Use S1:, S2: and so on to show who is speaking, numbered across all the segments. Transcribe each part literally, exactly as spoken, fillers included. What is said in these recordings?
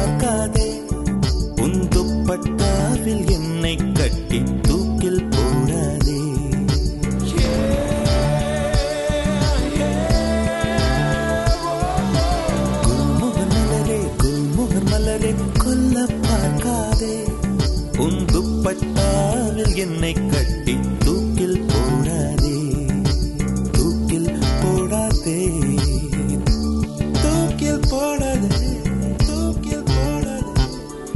S1: பார்க்காதே, உன் துப்பட்டாவில் என்னை கட்டி தூக்கில் போடாதே. குல்முகர் மலரே குல்முகர் மலரே கொல்ல பார்க்காதே, உன் துப்பட்டாவில் என்னை கட்டி தூக்கில் போடாதே, தூக்கில் போடாதே, தூக்கில் போடாதே, தூக்கில் போடாதே.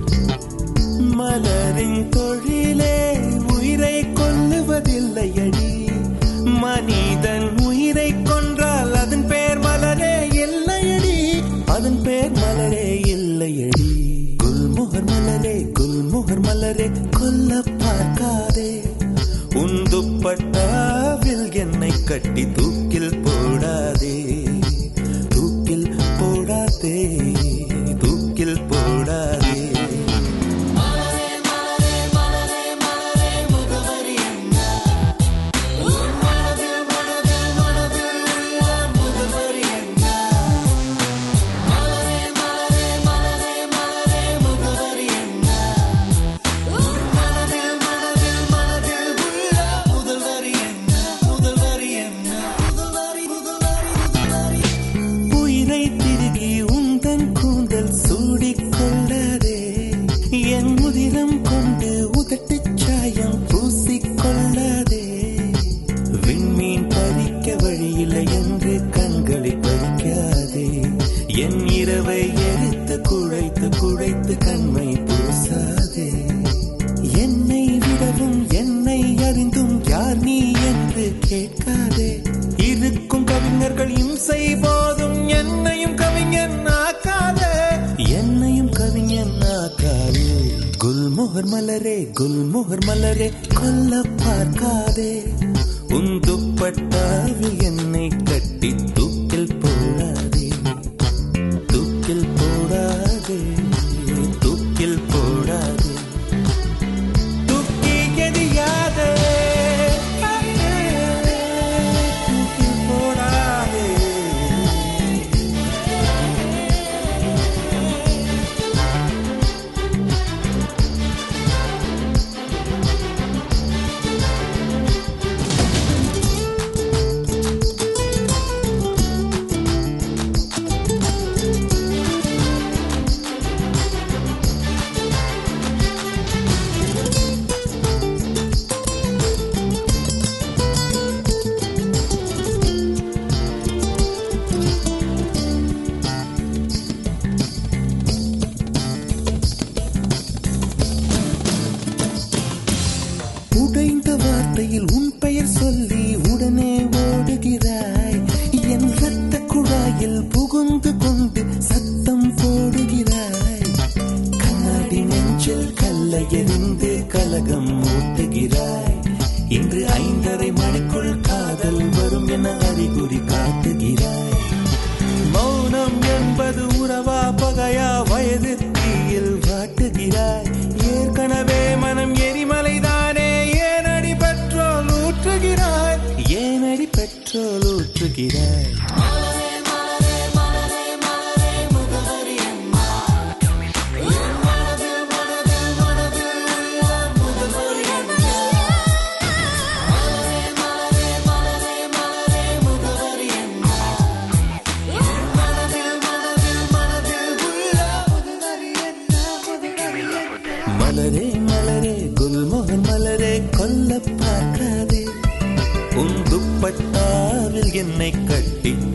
S1: மலரின் தொழிலே உயிரை கொல்லுவதில்லையடி, மனிதன் உயிரை கொன்றால் அதன் பேர் மலரே இல்லையடி, அதன் பேர் மலரே இல்லையடி. குல்முகர் மலரே குல்முகர் மலரே கொல்ல பார்க்காதே, உன் துப்பட்டாவில் என்னை கட்டி தூக்கில் போடாதே, தூக்கில் போடாதே, தூக்கில் போடாதே. என் இரவை எரித்து குழைத்து குழைத்து கண்மை பூசாதே, என்னை விடவும் என்னை அறிந்தும் யார் நீ என்று கேட்காதே. இருக்கும் கவிஞர்கள் இம்சை போதும் என்னையும் கவிஞன் ஆக்காதே, என்னையும் கவிஞன் ஆக்காதே. குல்முகர் மலரே குல்முகர் மலரே கொல்ல பார்க்காதே, உன் துப்பட்டாவில் என்னை கட்டி தூக்கில் போடாதே, தூக்கில் போடாதே, தூக்கில் போடாதே, தூக்கி எறியாதே, தூக்கில் போடாதே. உடைந்த வார்த்தையில் உன் பெயர் சொல்லி உடனே ஓடுகிறாய், என் ரத்த குழாயில் புகுந்து கொண்டு சத்தம் போடுகிறாய். கண்ணாடி நெஞ்சில் கல்லை எறிந்து கலகம் ஊட்டுகிறாய், இன்று ஐந்தரை மணிக்குள் காதல் வரும் என அறிகுறி காட்டுகிறாய். மௌனம் என்பது உறவா பகையா வயது தீயில் வாட்டுகிறாய், ஏற்கனவே மனம் எரிமலைதானே, ஏனடி பெட்ரோல் ஊற்றுகிறாய், ஏனடி பெட்ரோல் ஊற்றுகிறாய். மலரே மலரே குல்முகர் மலரே கொல்ல பார்க்காதே, உன் துப்பட்டாவில் என்னை கட்டி